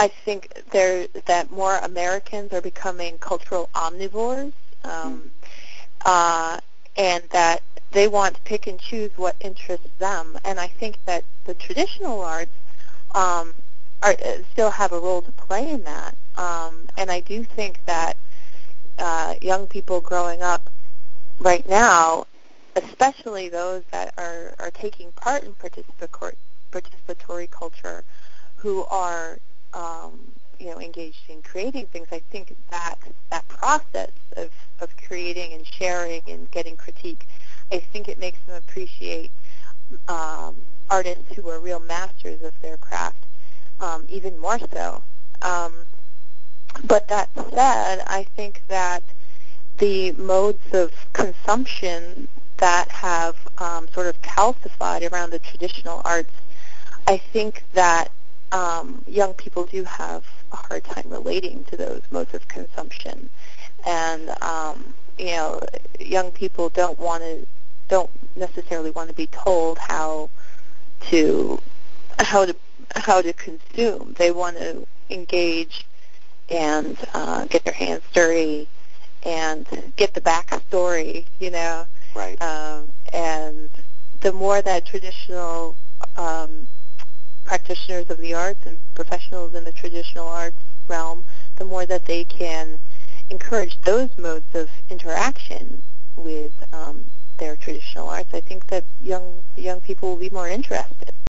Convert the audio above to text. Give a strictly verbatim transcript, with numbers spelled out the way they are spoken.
I think there that more Americans are becoming cultural omnivores, um, uh, and that they want to pick and choose what interests them. And I think that the traditional arts um, are, still have a role to play in that. Um, and I do think that uh, young people growing up right now, especially those that are, are taking part in participatory, participatory culture, who are um, you know, engaged in creating things, I think that that process of, of creating and sharing and getting critique, I think it makes them appreciate um, artists who are real masters of their craft um, even more so. Um, but that said, I think that the modes of consumption that have um, sort of calcified around the traditional arts, I think that um, young people do have a hard time relating to those modes of consumption. And, um, you know, young people don't want to, don't necessarily want to be told how to, how to, how to consume. They want to engage and uh, get their hands dirty and get the backstory, you know. Right. Um, and the more that traditional um, practitioners of the arts and professionals in the traditional arts realm, the more that they can encourage those modes of interaction with um, their traditional arts, I think that young young people will be more interested.